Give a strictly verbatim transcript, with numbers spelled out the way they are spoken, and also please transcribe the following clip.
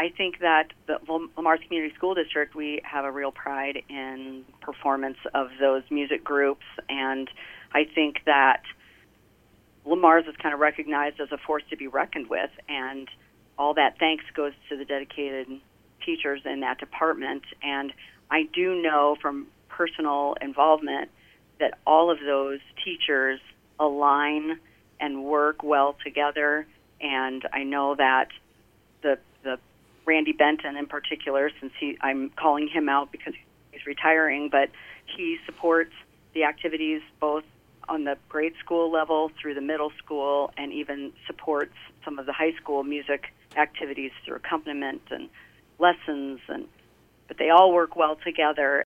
I think that the Lamar's Community School District, we have a real pride in performance of those music groups, and I think that Lamar's is kind of recognized as a force to be reckoned with, and all that thanks goes to the dedicated teachers in that department. And I do know from personal involvement that all of those teachers align and work well together, and I know that the the Randy Benton in particular, since he I'm calling him out because he's retiring, but he supports the activities both on the grade school level through the middle school, and even supports some of the high school music activities through accompaniment and lessons, and but they all work well together,